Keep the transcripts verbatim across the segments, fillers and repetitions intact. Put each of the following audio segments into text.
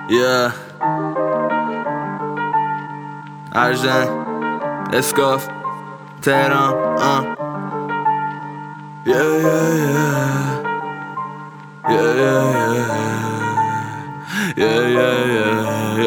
Yeah ارژن اسکاف تهران uh. Yeah yeah yeah Yeah yeah yeah Yeah yeah yeah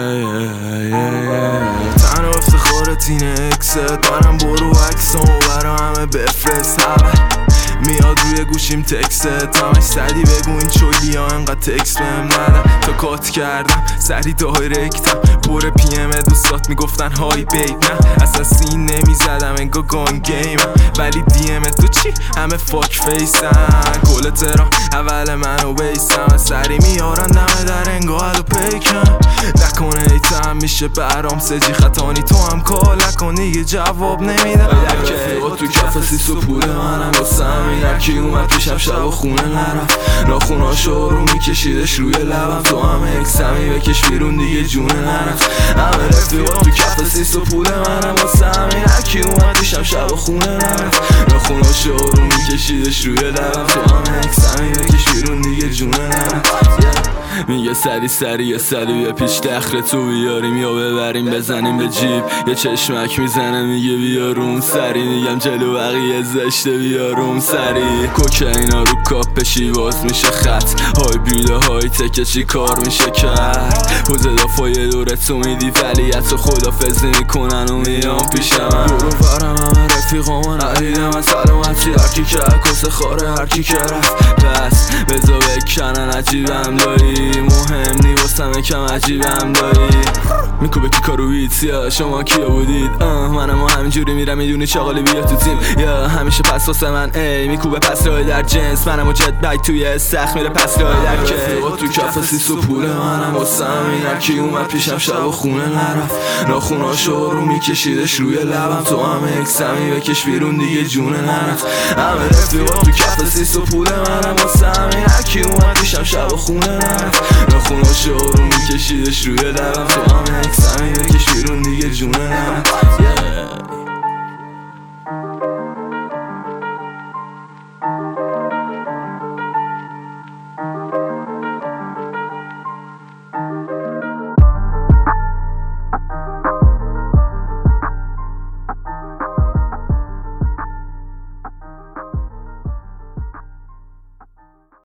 Yeah yeah yeah تنها افتخار تین اکست منم برو عکسامو برا همه بفرست همه میاد روی گوشیم تکست همش سری بگو این چولی ها انقدر تکست بهم ندن تا کات کردم سری دایرکتم پر پی ام دوستات میگفتن های بیب نه اصلا سین نمیزدم انگا گان گیمم ولی دی ام تو چی همه فاک فیسن کل ترام اول منو بیسم سری میارن دمه در انگا هلو پیکم نکنه ایتم میشه برام سجی خطانی تو هم کال نکن دیگه جواب نمیدم رفیقا تو کف سیس و پول منم واسم هرکی اومد پیشم شب و خونه نرفت ناخوناشو رو میکشیدش روی لبم تو هم اکسمی بکش بیرون دیگه جونه نرفت همه رفیقا تو کف سیس و پول منم واسه همین هرکی اومد پیشم شب و خونه نرفت ناخوناشو رو میکشیدش روی لبم تو هم اکسمی بکش بیرون دیگه جونه نرفت میگه سری سری یه سری یه پیش دخل تو بیاریم یا ببریم بزنیم به جیب یه چشمک میزنه میگه بیارون سری میگم جلو بقیه زشته بیارون سری کوکه اینا رو کاپ شیواز میشه خط های بریده های تکه چی کار میشه کرد حوز دافای دوره تو میدی ولی حتی خدافزی میکنن و میان پیش من برو برم همه رفیقامو ندیدم از سلامتی هرکی که کس خاره هرکی که رفت پس بزا بکنن عجیبم داری مهم نی واسم کم عجیبم داری میکوبه کی کارویت یا شما کیا بودید منم ما همینجوری میرم میدونی چاقالی بیا تو تیم یا همیشه پس واسه من ای میکوبه پس رای در جنس منم و جت بک توی استخ میره پس رای در که تو کف سیس و پول منم واسه همین هرکی اومد پیشم شب و خونه نرفت ناخوناشو رو میکشیدش روی لبم تو هم اکسمی بکش بیرون دیگه جونه نرفت همه رفیقا تو کف سیس و پول منم واسه همین هرکی اومد پیشم شب و خونه نرفت ناخوناشو رو میکشیدش روی لبم تو هم اکسمی بکش بیرون دیگه جونه نرفت